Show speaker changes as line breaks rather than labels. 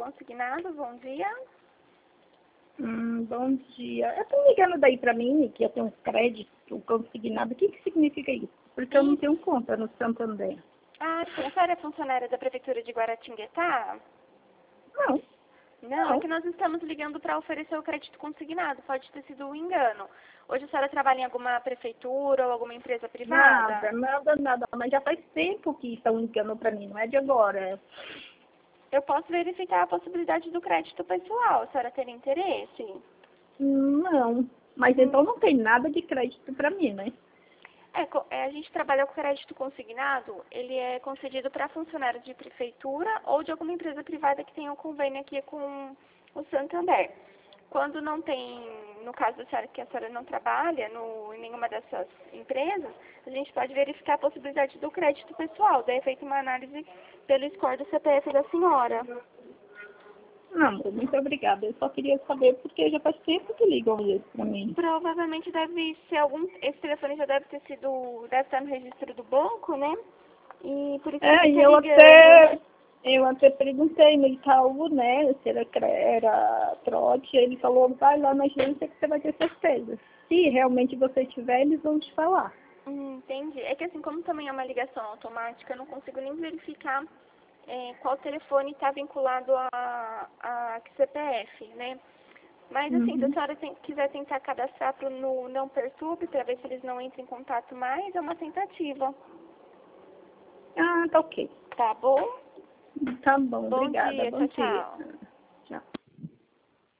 consignado, bom dia.
Bom dia. Eu tô ligando daí pra mim, que eu tenho um crédito consignado. O que que significa isso? Porque eu não tenho conta no Santander.
Ah, sim, a senhora é funcionária da Prefeitura de Guaratinguetá?
Não,
Não, é que nós estamos ligando para oferecer o crédito consignado. Pode ter sido um engano. Hoje a senhora trabalha em alguma prefeitura ou alguma empresa privada?
nada. Mas já faz tempo que estão ligando pra mim, não é de agora.
Eu posso verificar a possibilidade do crédito pessoal. A senhora tem interesse?
Não, mas então não tem nada de crédito pra mim, né?
A gente trabalha com crédito consignado, ele é concedido para funcionários de prefeitura ou de alguma empresa privada que tenha um convênio aqui com o Santander. Quando não tem, no caso da senhora, que a senhora não trabalha em nenhuma dessas empresas, a gente pode verificar a possibilidade do crédito pessoal. Daí é feita uma análise pelo score do CPF da senhora.
Não, muito obrigada. Eu só queria saber porque já faz tempo que ligam isso pra mim.
Provavelmente deve ser esse telefone já deve estar no registro do banco, né? E por isso
E
ligando.
eu até perguntei no Itaú, né, se era trote, ele falou, vai lá na agência que você vai ter certeza. Se realmente você tiver, eles vão te falar.
Entendi. É que assim, como também é uma ligação automática, eu não consigo nem verificar qual telefone está vinculado a CPF, né? Mas assim, se a senhora quiser tentar cadastrar no Não Perturbe, para ver se eles não entram em contato mais, é uma tentativa.
Ah, tá ok.
Tá bom?
Tá bom,
Bom
obrigada.
dia,
Bom
tchau,
dia.
tchau.
Tchau.